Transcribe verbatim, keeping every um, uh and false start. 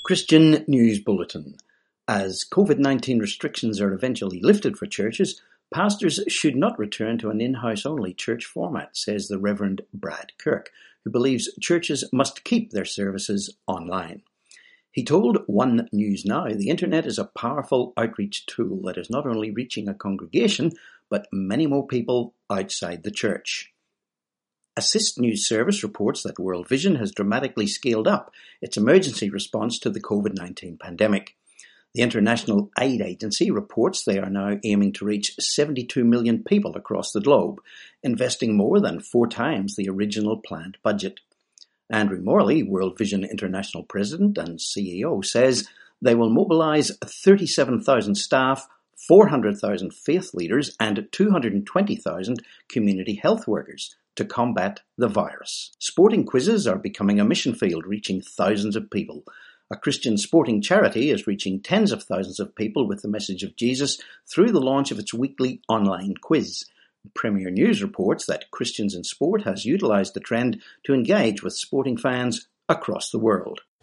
Christian News Bulletin. As COVID nineteen restrictions are eventually lifted for churches, pastors should not return to an in-house only church format, says the Reverend Brad Kirk, who believes churches must keep their services online. He told One News Now the internet is a powerful outreach tool that is not only reaching a congregation, but many more people outside the church. Assist News Service reports that World Vision has dramatically scaled up its emergency response to the COVID nineteen pandemic. The International Aid Agency reports they are now aiming to reach seventy-two million people across the globe, investing more than four times the original planned budget. Andrew Morley, World Vision International President and C E O, says they will mobilise thirty-seven thousand staff, four hundred thousand faith leaders and two hundred twenty thousand community health workers to combat the virus. Sporting quizzes are becoming a mission field, reaching thousands of people. A Christian sporting charity is reaching tens of thousands of people with the message of Jesus through the launch of its weekly online quiz. Premier News reports that Christians in Sport has utilised the trend to engage with sporting fans across the world.